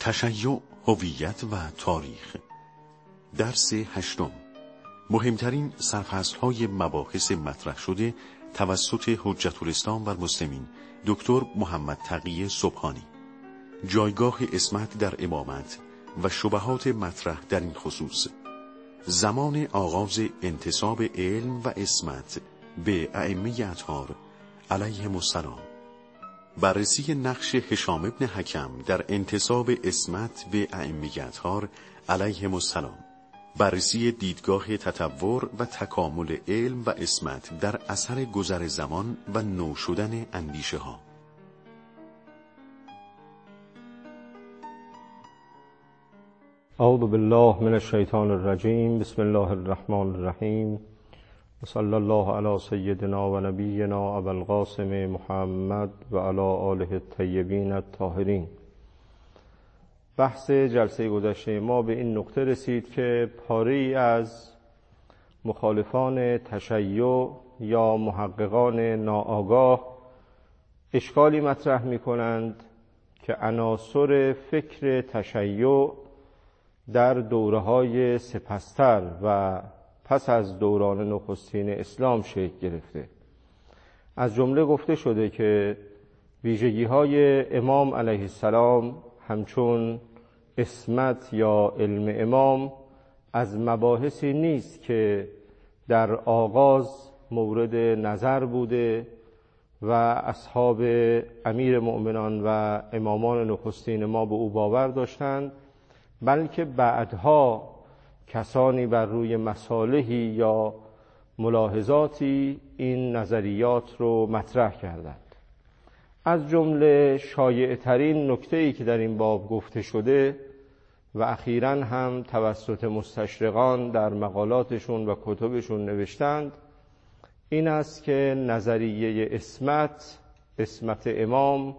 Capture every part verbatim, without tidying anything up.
تشیع، هویت و تاریخ. درس هشتم. مهمترین سرفصل‌های مباحث مطرح شده توسط حجت الاسلام و المسلمین دکتر محمد تقی سبحانی. جایگاه عصمت در امامت و شبهات مطرح در این خصوص. زمان آغاز انتساب علم و عصمت به ائمه اطهار علیهم السلام. بررسی نقش هشام ابن حکم در انتساب عصمت به ائمه اطهار علیهم السلام. بررسی دیدگاه تطور و تکامل علم و عصمت در اثر گذر زمان و نو شدن اندیشه ها. اعوذ بالله من الشیطان الرجیم. بسم الله الرحمن الرحیم. و صلی الله علی سیدنا و نبینا ابی القاسم محمد و علی آله الطیبین الطاهرین. بحث جلسه گذشته ما به این نقطه رسید که پاره‌ای از مخالفان تشیع یا محققان ناآگاه اشکالی مطرح می کنند که عناصر فکر تشیع در دوره‌های سپس‌تر و پس از دوران نخستین اسلام شکل گرفته. از جمله گفته شده که ویژگی‌های امام علیه السلام همچون عصمت یا علم امام از مباحثی نیست که در آغاز مورد نظر بوده و اصحاب امیر مؤمنان و امامان نخستین ما به او باور داشتند، بلکه بعدها کسانی بر روی مصالحی یا ملاحظاتی این نظریات رو مطرح کردند. از جمله شایع ترین نکته‌ای که در این باب گفته شده و اخیراً هم توسط مستشرقان در مقالاتشون و کتبشون نوشتند این است که نظریه عصمت، عصمت امام،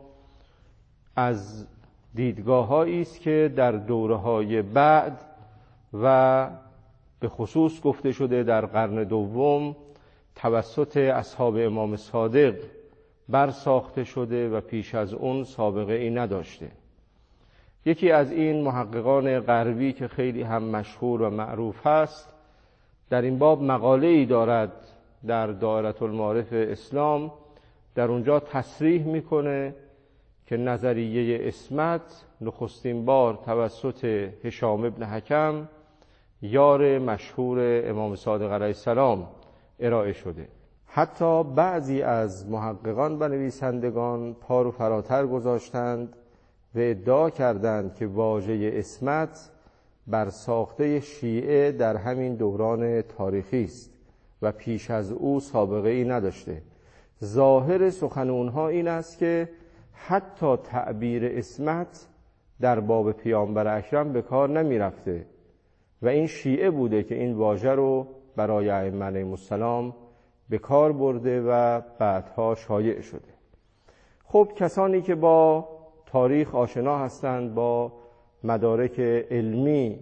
از دیدگاه‌هایی است که در دوره‌های بعد و به خصوص گفته شده در قرن دوم توسط اصحاب امام صادق برساخته شده و پیش از اون سابقه ای نداشته. یکی از این محققان غربی که خیلی هم مشهور و معروف هست در این باب مقاله ای دارد در دائره المعارف اسلام. در اونجا تصریح میکنه که نظریه عصمت نخستین بار توسط هشام ابن حکم یار مشهور امام صادق علیه السلام ارائه شده. حتی بعضی از محققان و نویسندگان پا رو فراتر گذاشتند و ادعا کردند که واژه عصمت بر ساخته شیعه در همین دوران تاریخی است و پیش از او سابقه ای نداشته. ظاهر سخن اونها این است که حتی تعبیر عصمت در باب پیامبر اکرم به کار نمی رفته و این شیعه بوده که این واژه رو برای ائمه علیهم السلام به کار برده و بعدها شایع شده. خب کسانی که با تاریخ آشنا هستند، با مدارک علمی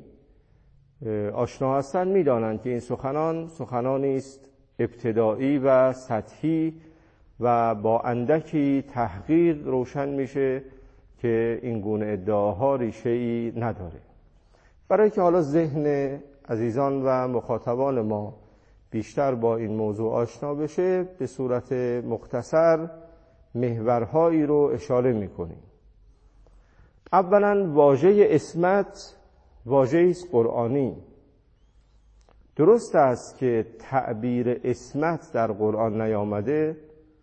آشنا هستند، می‌دانند که این سخنان سخنانی است ابتدایی و سطحی و با اندکی تحقیق روشن میشه که این گونه ادعاها ریشه‌ای نداره. برای که حالا ذهن عزیزان و مخاطبان ما بیشتر با این موضوع آشنا بشه به صورت مختصر محورهایی رو اشاره میکنیم. اولا واژه عصمت واژه‌ای است قرآنی. درست است که تعبیر عصمت در قرآن نیامده،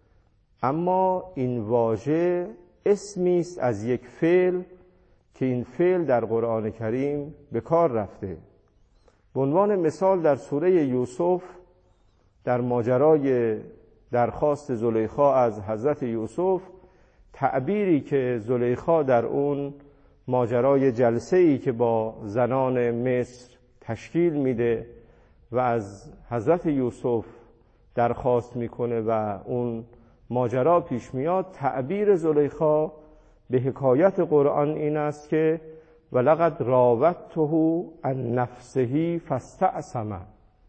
اما این واژه اسمی است از یک فعل که این فعل در قرآن کریم به کار رفته. به عنوان مثال در سوره یوسف در ماجرای درخواست زلیخا از حضرت یوسف، تعبیری که زلیخا در اون ماجرای جلسه‌ای که با زنان مصر تشکیل میده و از حضرت یوسف درخواست میکنه و اون ماجرا پیش میاد، تعبیر زلیخا به حکایت قرآن این است که ولقد راودته عن نفسه فاستعصم،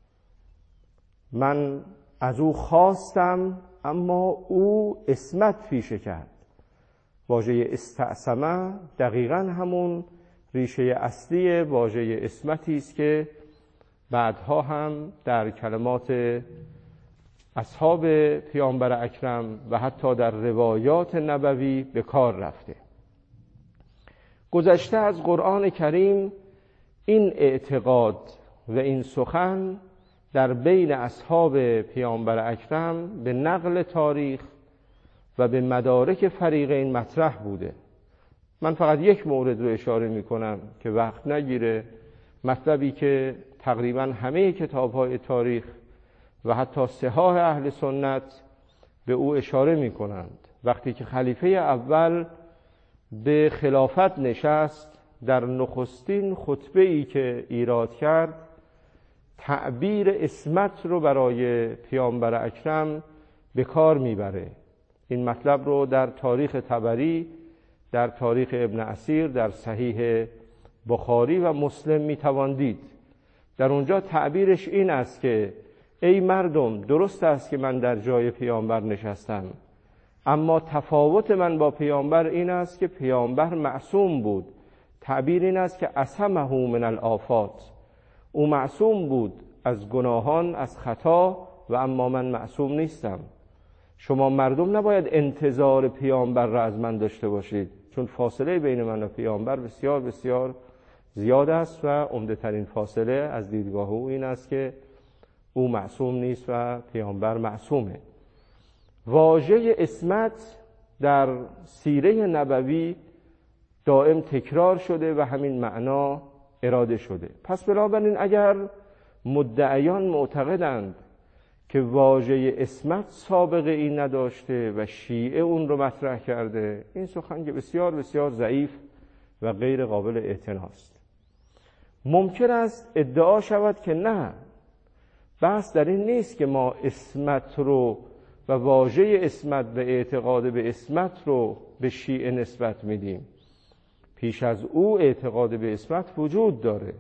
من از او خواستم اما او عصمت پیشه کرد. واژه استعصمه دقیقاً همون ریشه اصلی واژه اسمتی است که بعدها هم در کلمات اصحاب پیامبر اکرم و حتی در روایات نبوی به کار رفته. گذشته از قرآن کریم این اعتقاد و این سخن در بین اصحاب پیامبر اکرم به نقل تاریخ و به مدارک فریقین مطرح بوده. من فقط یک مورد رو اشاره می کنم که وقت نگیره، مطلبی که تقریبا همه کتاب‌های تاریخ و حتی صحاح اهل سنت به او اشاره می کنند. وقتی که خلیفه اول به خلافت نشست، در نخستین خطبه‌ای که ایراد کرد تعبیر اسمت رو برای پیامبر اکرم به کار میبره. این مطلب رو در تاریخ طبری، در تاریخ ابن اسیر، در صحیح بخاری و مسلم میتوان دید. در اونجا تعبیرش این است که ای مردم، درست است که من در جای پیامبر نشستم، اما تفاوت من با پیامبر این است که پیامبر معصوم بود. تعبیر این است که عصمه من الآفات، او معصوم بود از گناهان، از خطا، و اما من معصوم نیستم. شما مردم نباید انتظار پیامبر را از من داشته باشید، چون فاصله بین من و پیامبر بسیار بسیار زیاد است و عمده ترین فاصله از دیدگاه او این است که او معصوم نیست و پیامبر معصومه. واژه اسمت در سیره نبوی دائم تکرار شده و همین معنا اراده شده. پس بنابراین اگر مدعیان معتقدند که واژه اسمت سابقه ای نداشته و شیعه اون رو مطرح کرده، این سخن که بسیار بسیار ضعیف و غیر قابل اعتناست. ممکن است ادعا شود که نه، بحث در این نیست که ما اسمت رو و واژه اسمت و اعتقاد به اسمت رو به شیعه نسبت میدیم. پیش از او اعتقاد به اسمت وجود داره،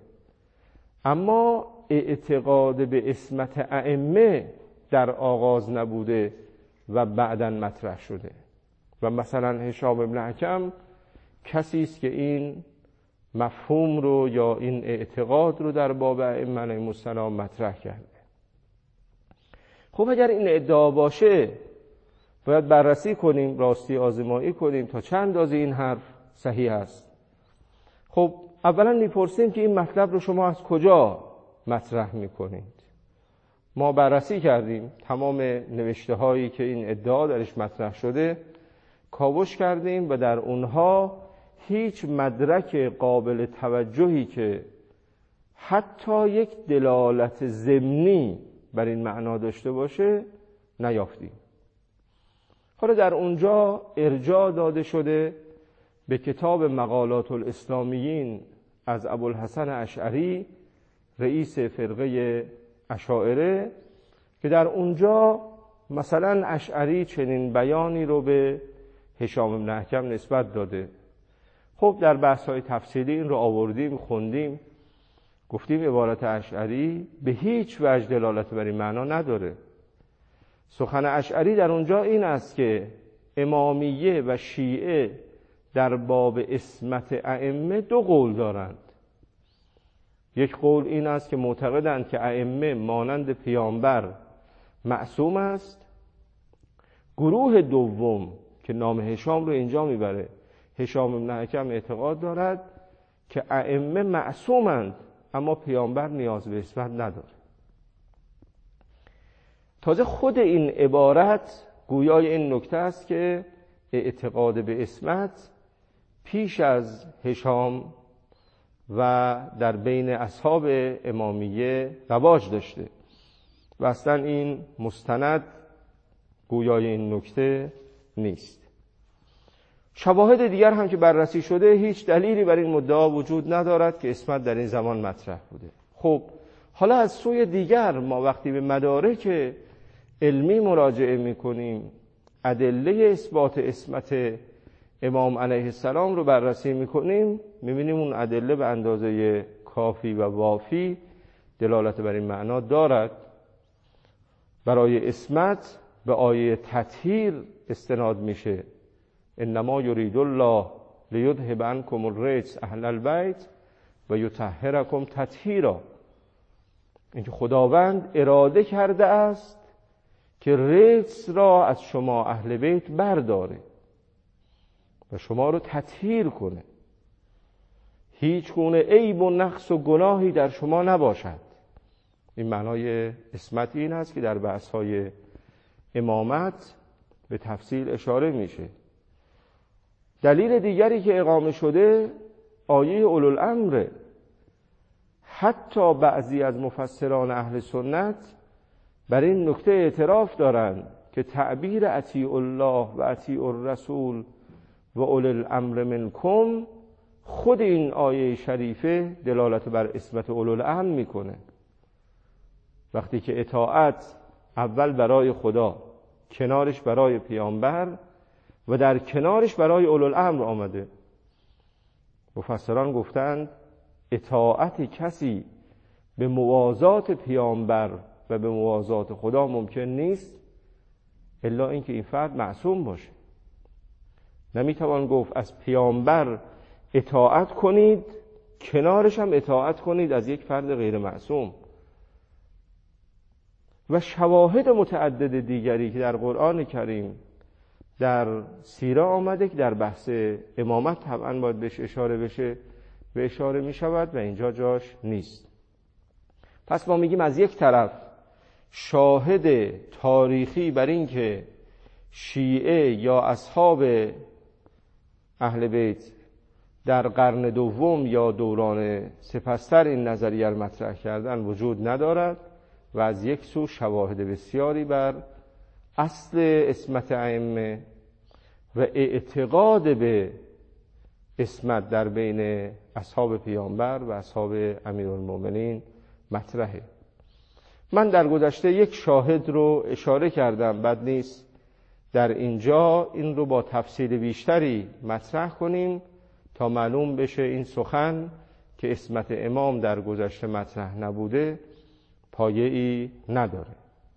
اما اعتقاد به اسمت ائمه در آغاز نبوده و بعداً مطرح شده. و مثلا هشام ابن حکم کسی است که این مفهوم رو یا این اعتقاد رو در باب ائمه علیهم السلام مطرح کرده. خب اگر این ادعا باشه باید بررسی کنیم، راستی آزمایی کنیم تا چند اندازه این حرف صحیح است. خب اولا میپرسیم که این مطلب رو شما از کجا مطرح میکنید؟ ما بررسی کردیم تمام نوشته هایی که این ادعا درش مطرح شده، کاوش کردیم و در اونها هیچ مدرک قابل توجهی که حتی یک دلالت ضمنی بر این معنا داشته باشه نیافتیم. حالا در اونجا ارجاع داده شده به کتاب مقالات الاسلامیین از ابوالحسن اشعری، رئیس فرقه اشاعره، که در اونجا مثلا اشعری چنین بیانی رو به هشام بن حکم نسبت داده. خب در بحث‌های تفصیلی این رو آوردیم، خوندیم، گفتیم عبارت اشعری به هیچ وجه دلالت بر این معنا نداره. سخن اشعری در اونجا این است که امامیه و شیعه در باب اسمت ائمه دو قول دارند. یک قول این است که معتقدند که ائمه مانند پیامبر معصوم است. گروه دوم که نام هشام رو اینجا میبره، هشام بن حکم اعتقاد دارد که ائمه معصومند اما پیامبر نیاز به اسمت نداره. تازه خود این عبارت گویای این نکته است که اعتقاد به اسمت پیش از هشام و در بین اصحاب امامیه رواج داشته و اصلا این مستند گویای این نکته نیست. شواهد دیگر هم که بررسی شده هیچ دلیلی بر این مدعا وجود ندارد که اسمت در این زمان مطرح بوده. خب حالا از سوی دیگر ما وقتی به مدارک علمی مراجعه میکنیم، ادله اثبات اسمت امام علیه السلام رو بررسی میکنیم، میبینیم اون ادله به اندازه کافی و وافی دلالت بر این معنا دارد. برای اسمت به آیه تطهیر استناد میشه، انما یرید الله لیذهب عنکم الرجس اهل البیت و یطهرکم تطهیرا. اینکه خداوند اراده کرده است که رجس را از شما اهل بیت برداره و شما رو تطهیر کنه، هیچ گونه عیب و نقص و گناهی در شما نباشد. این معنای عصمت این است که در بحث‌های امامت به تفصیل اشاره میشه. دلیل دیگری که اقامه شده آیه اولوالامره. حتی بعضی از مفسران اهل سنت بر این نکته اعتراف دارند که تعبیر اطیعوا الله و اطیعوا الرسول و اولی الامر منکم، خود این آیه شریفه دلالت بر عصمت اولوالامر میکنه. وقتی که اطاعت اول برای خدا، کنارش برای پیامبر و در کنارش برای اولوالامر آمده. مفسران گفتند اطاعت کسی به موازات پیامبر و به موازات خدا ممکن نیست الا اینکه این فرد معصوم باشه. نمیتوان گفت از پیامبر اطاعت کنید کنارش هم اطاعت کنید از یک فرد غیر معصوم. و شواهد متعدد دیگری که در قرآن کریم در سیره آمده که در بحث امامت طبعا باید بهش اشاره بشه به اشاره می شود و اینجا جاش نیست. پس ما میگیم از یک طرف شاهد تاریخی بر این که شیعه یا اصحاب اهل بیت در قرن دوم یا دوران سپستر این نظریه را مطرح کردن وجود ندارد و از یک سو شواهد بسیاری بر اصل عصمت ائمه و اعتقاد به عصمت در بین اصحاب پیامبر و اصحاب امیرالمومنین مطرحه. من در گذشته یک شاهد رو اشاره کردم، بد نیست در اینجا این رو با تفصیل بیشتری مطرح کنیم تا معلوم بشه این سخن که عصمت امام در گذشته مطرح نبوده پایه‌ای نداره.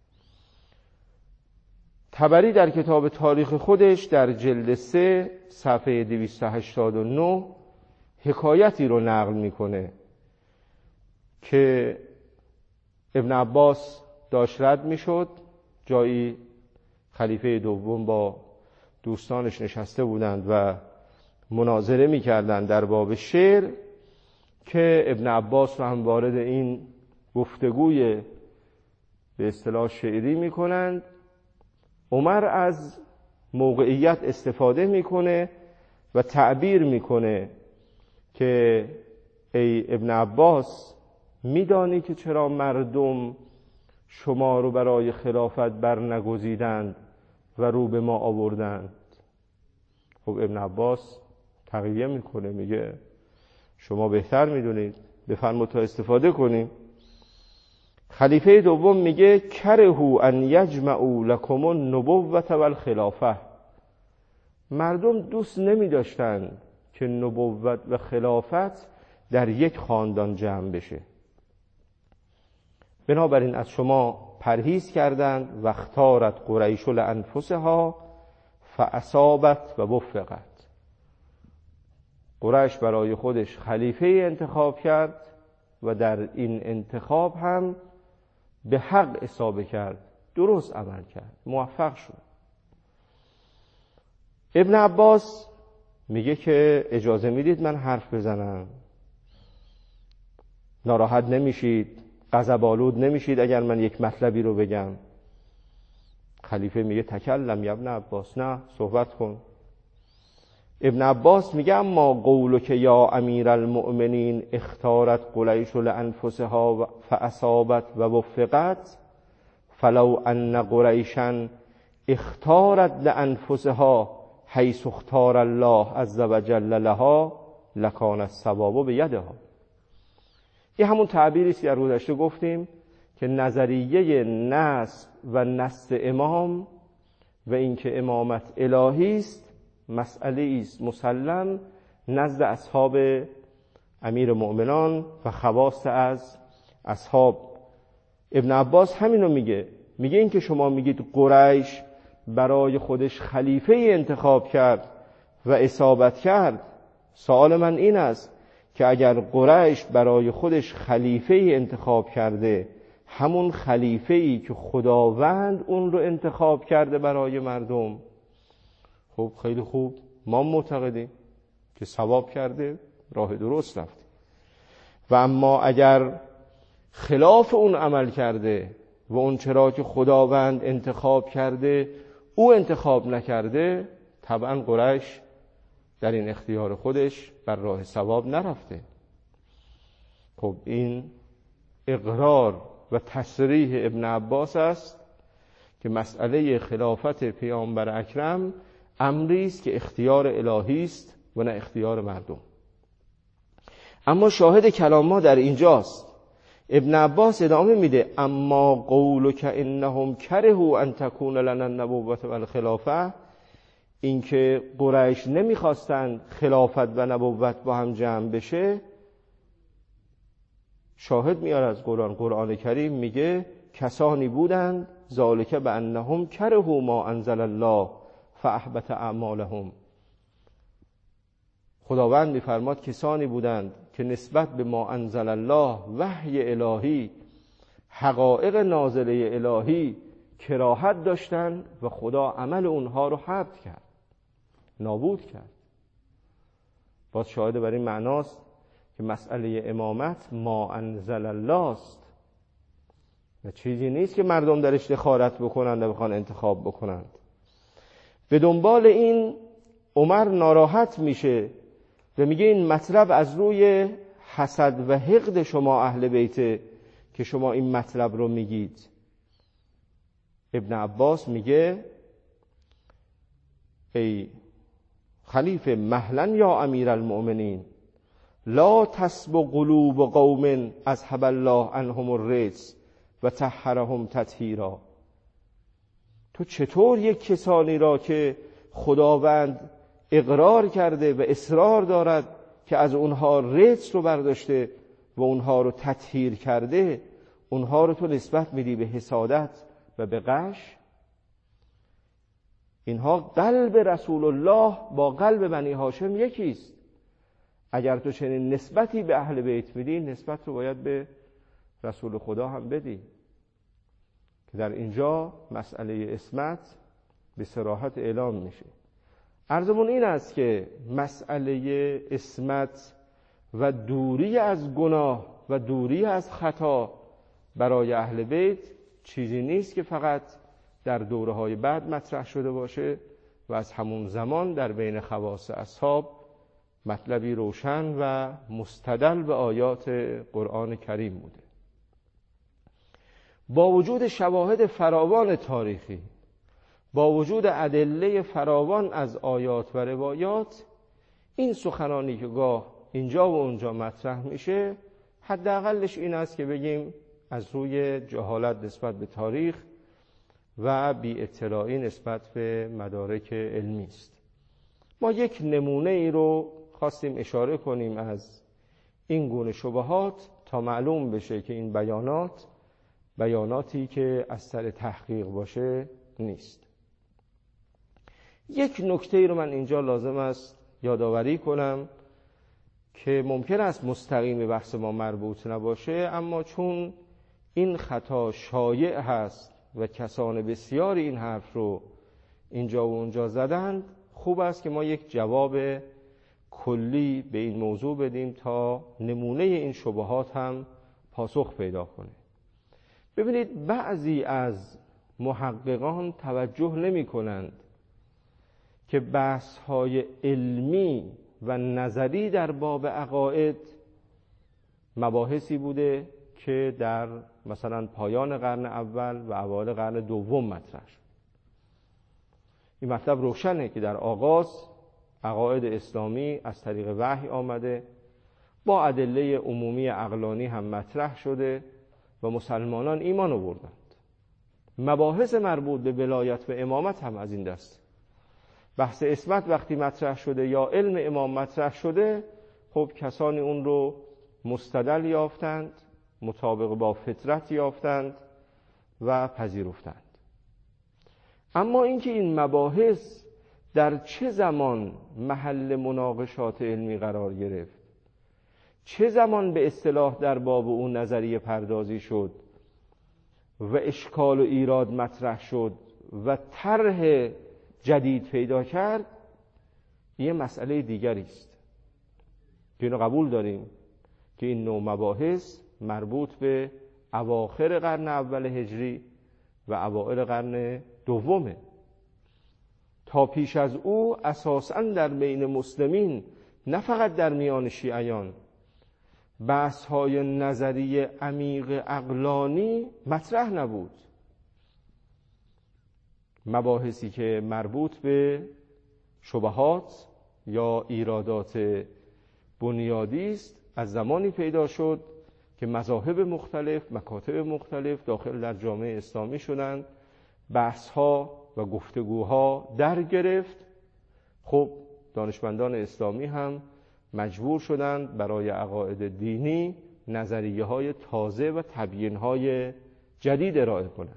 طبری در کتاب تاریخ خودش در جلد سه صفحه دویست و هشتاد و نه حکایتی رو نقل میکنه که ابن عباس داشت رد میشد، جایی خلیفه دوم با دوستانش نشسته بودند و مناظره میکردند در باب شعر که ابن عباس رو هم وارد این گفتگوی به اصطلاح شعری میکنند. عمر از موقعیت استفاده میکنه و تعبیر میکنه که ای ابن عباس، میدانی که چرا مردم شما رو برای خلافت برنگزیدند و رو به ما آوردند؟ خب ابن عباس تقیه میکنه، میگه شما بهتر میدونید، بفرمایید تا استفاده کنیم. خلیفه دوم میگه کرهو ان یجمعوا لکم النبوة والخلافه. مردم دوست نمی داشتن که نبوت و خلافت در یک خاندان جمع بشه، بنابراین از شما پرهیز کردند و اختارت قریش لانفسها فاصابت و وفقت. قریش برای خودش خلیفه انتخاب کرد و در این انتخاب هم به حق اصابه کرد، درست عمل کرد، موفق شد. ابن عباس میگه که اجازه میدید من حرف بزنم؟ ناراحت نمیشید؟ غضب‌آلود نمیشید اگر من یک مطلبی رو بگم؟ خلیفه میگه تکلم یا ابن عباس، نه صحبت کن. ابن عباس میگه اما قولک یا امیر المؤمنین اختارت قریش لانفسها فاصابت و وفقت فلو ان قریشا اختارت لانفسها حیث اختار الله عز وجل لها لکان الصواب بیدها. این همون تعبیری است که در گذشته گفتیم که نظریه نسب و نسل امام و اینکه امامت الهی است مسئله است مسلم نزد اصحاب امیر مؤمنان و خواص از اصحاب. ابن عباس همینو میگه، میگه این که شما میگید قریش برای خودش خلیفه انتخاب کرد و اصابت کرد، سوال من این است که اگر قریش برای خودش خلیفه‌ای انتخاب کرده، همون خلیفه‌ای که خداوند اون رو انتخاب کرده برای مردم، خب خیلی خوب، ما معتقدیم که ثواب کرده، راه درست رفته. و اما اگر خلاف اون عمل کرده و اون چرا که خداوند انتخاب کرده او انتخاب نکرده، طبعا قریش در این اختیار خودش بر راه ثواب نرفته. خب این اقرار و تصریح ابن عباس است که مسئله خلافت پیامبر اکرم امری است که اختیار الهی است و نه اختیار مردم. اما شاهد کلام ما در اینجاست. ابن عباس ادامه میده اما قولک انهم کرهوا ان تکون لنا النبوة والخلافه، اینکه قریش نمیخواستند خلافت و نبوت با هم جمع بشه، شاهد میاره از قرآن. قرآن کریم میگه کسانی بودند ذالک بانهم کرهوا ما انزل الله فاحبط اعمالهم. خداوند میفرماد کسانی بودند که نسبت به ما انزل الله، وحی الهی، حقایق نازله الهی کراهت داشتند و خدا عمل اونها رو حبط کرد، نابود کرد. باز شاهد بر این معناست که مسئله امامت ما انزل الله است و چیزی نیست که مردم درش دخالت بکنند و بخوان انتخاب بکنند. به دنبال این عمر ناراحت میشه و میگه این مطلب از روی حسد و حقد شما اهل بیت که شما این مطلب رو میگید. ابن عباس میگه ای خلیفه مهلا یا امیر المؤمنین لا تسب قلوب قوم اذهب الله عنهم الرجس و طهرهم تطهیرا. تو چطور یک کسانی را که خداوند اقرار کرده و اصرار دارد که از اونها رجس رو برداشته و اونها رو تطهیر کرده، اونها رو تو نسبت میدی به حسادت و به غش؟ اینها قلب رسول الله با قلب بنی هاشم یکیست. اگر تو چنین نسبتی به اهل بیت میدی، نسبت رو باید به رسول خدا هم بدی. که در اینجا مسئله عصمت به صراحت اعلام میشه. عرضمون این است که مسئله عصمت و دوری از گناه و دوری از خطا برای اهل بیت چیزی نیست که فقط در دوره‌های بعد مطرح شده باشه و از همون زمان در بین خواص اصحاب مطلبی روشن و مستدل به آیات قرآن کریم بوده. با وجود شواهد فراوان تاریخی، با وجود ادله فراوان از آیات و روایات، این سخنانی که گاه اینجا و اونجا مطرح میشه، حداقلش این است که بگیم از روی جهالت نسبت به تاریخ و بی اطلاعی نسبت به مدارک علمی است. ما یک نمونه ای رو خواستیم اشاره کنیم از این گونه شبهات تا معلوم بشه که این بیانات بیاناتی که از سر تحقیق باشه نیست. یک نکته ای رو من اینجا لازم است یادآوری کنم که ممکن است مستقیم به بحث ما مربوط نباشه، اما چون این خطا شایع هست و کسان بسیاری این حرف رو اینجا و اونجا زدند، خوب است که ما یک جواب کلی به این موضوع بدیم تا نمونه این شبهات هم پاسخ پیدا کنه. ببینید بعضی از محققان توجه نمی کنند که بحث‌های علمی و نظری در باب عقاید مباحثی بوده که در مثلا پایان قرن اول و اوایل قرن دوم مطرح شد. این مطلب روشنه که در آغاز عقاید اسلامی از طریق وحی آمده، با ادله عمومی عقلانی هم مطرح شده و مسلمانان ایمان آوردند. مباحث مربوط به ولایت و امامت هم از این دست. بحث عصمت وقتی مطرح شده یا علم امام مطرح شده، خب کسانی اون رو مستدل یافتند، مطابق با فطرت یافتند و پذیرفتند. اما اینکه این مباحث در چه زمان محل مناقشات علمی قرار گرفت، چه زمان به اصطلاح در باب اون نظریه پردازی شد و اشکال و ایراد مطرح شد و طرح جدید پیدا کرد، یه مسئله دیگری است که اینو قبول داریم که این نوع مباحث مربوط به اواخر قرن اول هجری و اوائل قرن دومه. تا پیش از او اساساً در بین مسلمین، نه فقط در میان شیعیان، بحث‌های نظری عمیق عقلانی مطرح نبود. مباحثی که مربوط به شبهات یا ایرادات بنیادی است از زمانی پیدا شد که مذاهب مختلف، مکاتب مختلف داخل در جامعه اسلامی شدند، بحث‌ها و گفتگوها در گرفت. خب دانشمندان اسلامی هم مجبور شدند برای عقاید دینی نظریه‌های تازه و تبیین‌های جدید ارائه کنند.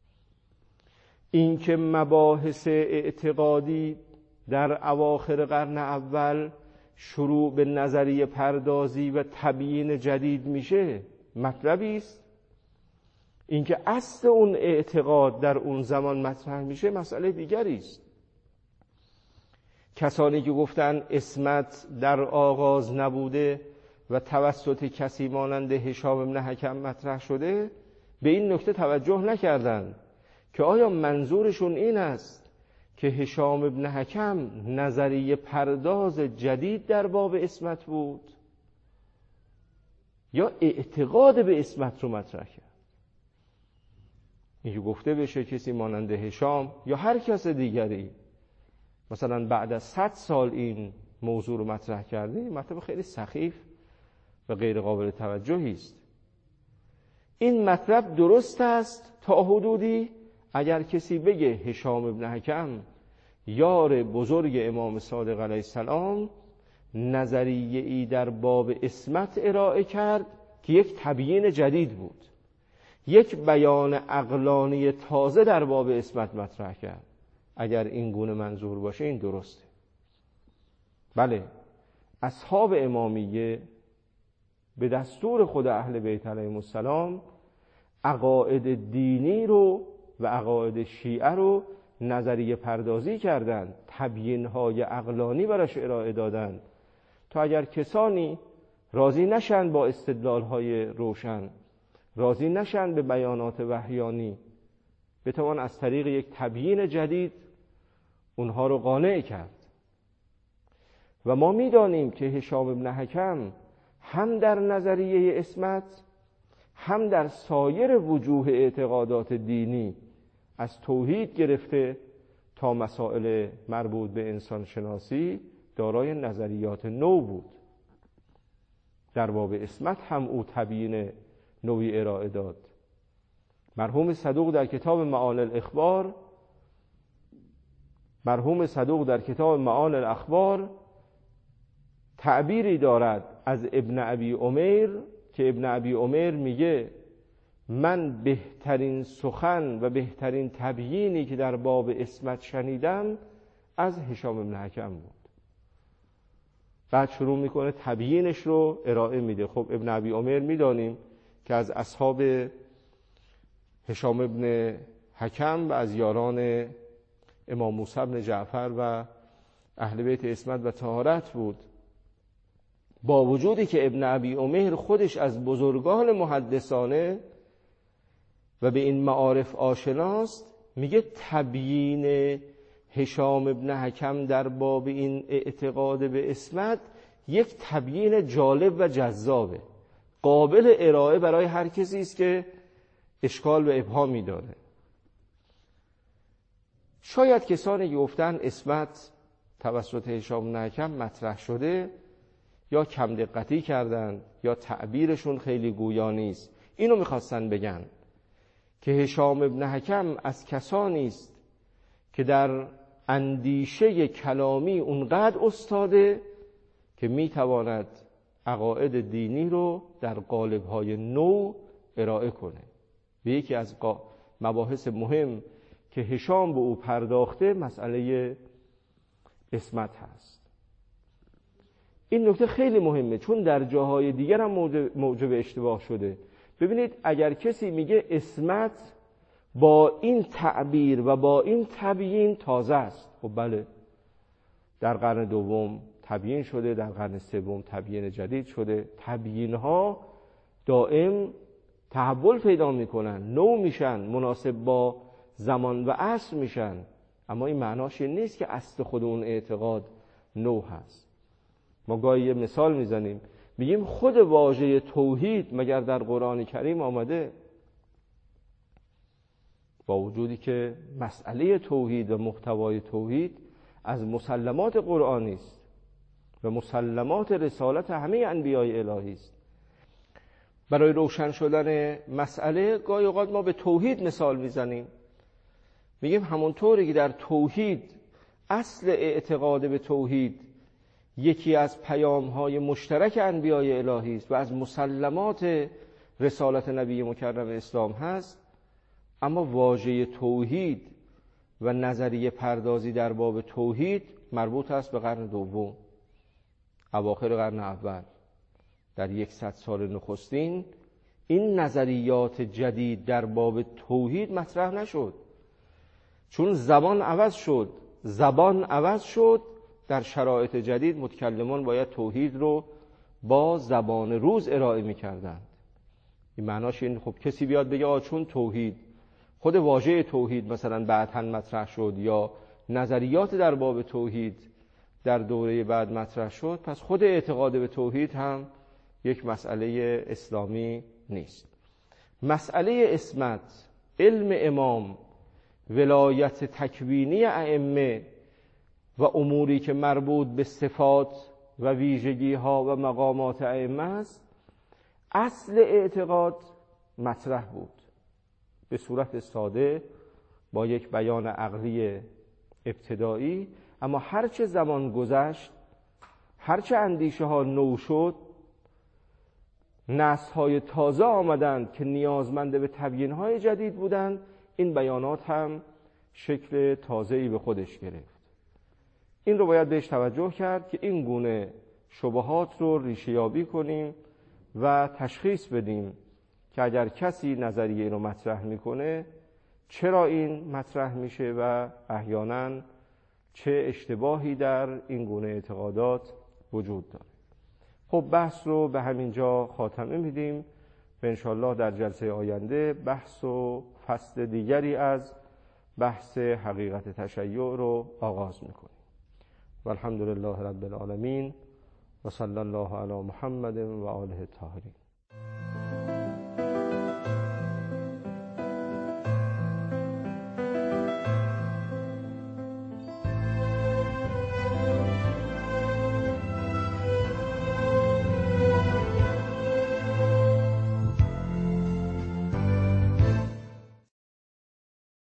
اینکه مباحث اعتقادی در اواخر قرن اول شروع به نظریه پردازی و تبیین جدید میشه مطلبی است. اینکه اصل اون اعتقاد در اون زمان مطرح میشه مسئله دیگری است. کسانی که گفتن عصمت در آغاز نبوده و توسط کسی مانند هشام بن حکم مطرح شده، به این نکته توجه نکردند که آیا منظورشون این است که هشام بن حکم نظریه پرداز جدید در باب عصمت بود یا اعتقاد به عصمت رو مطرح کرد. اینکه گفته بشه کسی مانند هشام یا هر کس دیگری مثلا بعد از صد سال این موضوع رو مطرح کرده، مطلب خیلی سخیف و غیر قابل توجهی است. این مطلب درست است تا حدودی اگر کسی بگه هشام بن حکم یار بزرگ امام صادق علیه السلام نظریه ای در باب عصمت ارائه کرد که یک تبیین جدید بود، یک بیان عقلانی تازه در باب عصمت مطرح کرد. اگر این گونه منظور باشه این درسته. بله، اصحاب امامیه به دستور خود اهل بیت علیهم السلام عقاید دینی رو و عقاید شیعه رو نظریه پردازی کردند، تبیین‌های عقلانی براش ارائه دادند تا اگر کسانی راضی نشن با استدلال‌های روشن، راضی نشن به بیانات وحیانی، بتوان از طریق یک تبیین جدید اونها رو قانع کرد. و ما می‌دانیم که هشام بن حکم هم در نظریه عصمت هم در سایر وجوه اعتقادات دینی از توحید گرفته تا مسائل مربوط به انسان شناسی دارای نظریات نو بود. در باب عصمت هم او تبیین نوعی ارائه داد. مرحوم صدوق در کتاب معانی الاخبار مرحوم صدوق در کتاب معانی الاخبار تعبیری دارد از ابن ابی عمیر که ابن ابی عمیر میگه من بهترین سخن و بهترین تبیینی که در باب عصمت شنیدم از هشام بن حکم بود. بعد شروع میکنه تبیینش رو ارائه میده. خب ابن ابی عمیر میدانیم که از اصحاب هشام بن حکم و از یاران امام موسی بن جعفر و اهل بیت عصمت و طهارت بود. با وجودی که ابن ابی عمیر خودش از بزرگان محدثانه و به این معارف آشناست، میگه تبیین هشام بن حکم در باب این اعتقاد به عصمت یک تبیین جالب و جذابه، قابل ارائه برای هر کسی است که اشکال و ابهامی داره. شاید کسانی که گفتن عصمت توسط هشام بن حکم مطرح شده یا کم دقتی کردن یا تعبیرشون خیلی گویا نیست، اینو میخواستن بگن که هشام بن حکم از کسانی است که در اندیشه کلامی اونقدر استاده که میتواند عقاید دینی رو در قالب‌های نو ارائه کنه. به یکی از مباحث مهم که هشام به او پرداخته مسئله عصمت هست. این نکته خیلی مهمه، چون در جاهای دیگر هم موجب اشتباه شده. ببینید اگر کسی میگه عصمت با این تعبیر و با این تبیین تازه است، خب بله، در قرن دوم تبیین شده، در قرن سوم تبیین جدید شده. تبیین ها دائم تحول پیدا میکنن، نو میشن، مناسب با زمان و عصر میشن، اما این معناش این نیست که اصل خود اون اعتقاد نو هست. ما گاهی یه مثال میزنیم، میگیم خود واژه توحید مگر در قرآن کریم آمده؟ با وجودی که مسئله توحید و محتوای توحید از مسلمات قرآنی است و مسلمات رسالت همه انبیای الهی است. برای روشن شدن مسئله گاهی اوقات ما به توحید مثال میزنیم، میگیم همونطوری که در توحید اصل اعتقاد به توحید یکی از پیام‌های مشترک انبیای الهی است و از مسلمات رسالت نبی مکرم اسلام هست، اما واژه توحید و نظریه پردازی در باب توحید مربوط است به قرن دوم، اواخر قرن اول. در یکصد سال نخستین این نظریات جدید در باب توحید مطرح نشد، چون زبان عوض شد. زبان عوض شد، در شرایط جدید متکلمان باید توحید رو با زبان روز ارائه می‌کردند. این معناش این، خب کسی بیاد بگه آ چون توحید، خود واژه توحید مثلا بعداً مطرح شد یا نظریات در باب توحید در دوره بعد مطرح شد، پس خود اعتقاد به توحید هم یک مسئله اسلامی نیست. مسئله عصمت، علم امام، ولایت تکوینی ائمه و اموری که مربوط به صفات و ویژگی ها و مقامات ائمه است، اصل اعتقاد مطرح بود به صورت ساده با یک بیان عقلی ابتدایی، اما هرچه زمان گذشت، هرچه اندیشه ها نو شد، نسل های تازه آمدند که نیازمند به تبیین های جدید بودند، این بیانات هم شکل تازه‌ای به خودش گرفت. این رو باید بهش توجه کرد که این گونه شبهات رو ریشه یابی کنیم و تشخیص بدیم که اگر کسی نظریه رو مطرح میکنه چرا این مطرح میشه و احیانا چه اشتباهی در این گونه اعتقادات وجود داره. خب بحث رو به همین جا خاتمه میدیم و انشالله در جلسه آینده بحث و فصل دیگری از بحث حقیقت تشیع رو آغاز میکنیم. و الحمدلله رب العالمین و صلی الله علی محمد و آله الطاهرین.